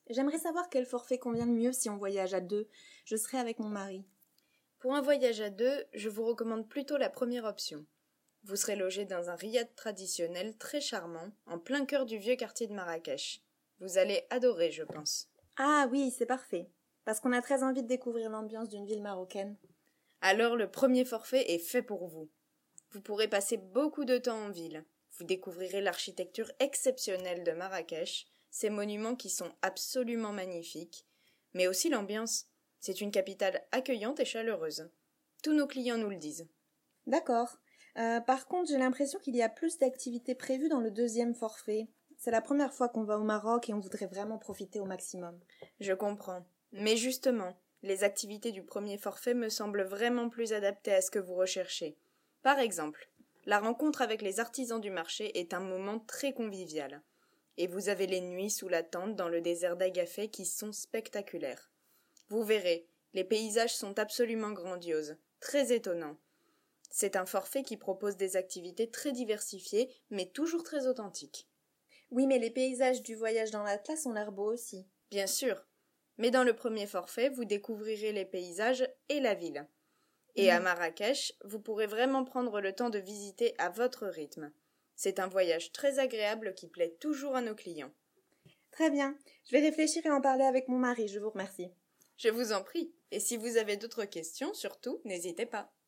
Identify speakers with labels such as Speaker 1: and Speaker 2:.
Speaker 1: J'aimerais savoir quel forfait convient le mieux si on voyage à deux. Je serai avec mon mari.
Speaker 2: Pour un voyage à deux, je vous recommande plutôt la première option. Vous serez logé dans un riad traditionnel très charmant, en plein cœur du vieux quartier de Marrakech. Vous allez adorer, je pense.
Speaker 1: Ah oui, c'est parfait. Parce qu'on a très envie de découvrir l'ambiance d'une ville marocaine.
Speaker 2: Alors le premier forfait est fait pour vous. Vous pourrez passer beaucoup de temps en ville. Vous découvrirez l'architecture exceptionnelle de Marrakech, ces monuments qui sont absolument magnifiques, mais aussi l'ambiance. C'est une capitale accueillante et chaleureuse. Tous nos clients nous le disent.
Speaker 1: D'accord. Par contre, j'ai l'impression qu'il y a plus d'activités prévues dans le deuxième forfait. C'est la première fois qu'on va au Maroc et on voudrait vraiment profiter au maximum.
Speaker 2: Je comprends. Mais justement, les activités du premier forfait me semblent vraiment plus adaptées à ce que vous recherchez. Par exemple, la rencontre avec les artisans du marché est un moment très convivial. Et vous avez les nuits sous la tente dans le désert d'Agafay qui sont spectaculaires. Vous verrez, les paysages sont absolument grandioses, très étonnants. C'est un forfait qui propose des activités très diversifiées, mais toujours très authentiques.
Speaker 1: Oui, mais les paysages du voyage dans l'Atlas ont l'air beaux aussi.
Speaker 2: Bien sûr, mais dans le premier forfait, vous découvrirez les paysages et la ville. Et à Marrakech, vous pourrez vraiment prendre le temps de visiter à votre rythme. C'est un voyage très agréable qui plaît toujours à nos clients.
Speaker 1: Très bien. Je vais réfléchir et en parler avec mon mari. Je vous remercie.
Speaker 2: Je vous en prie. Et si vous avez d'autres questions, surtout, n'hésitez pas.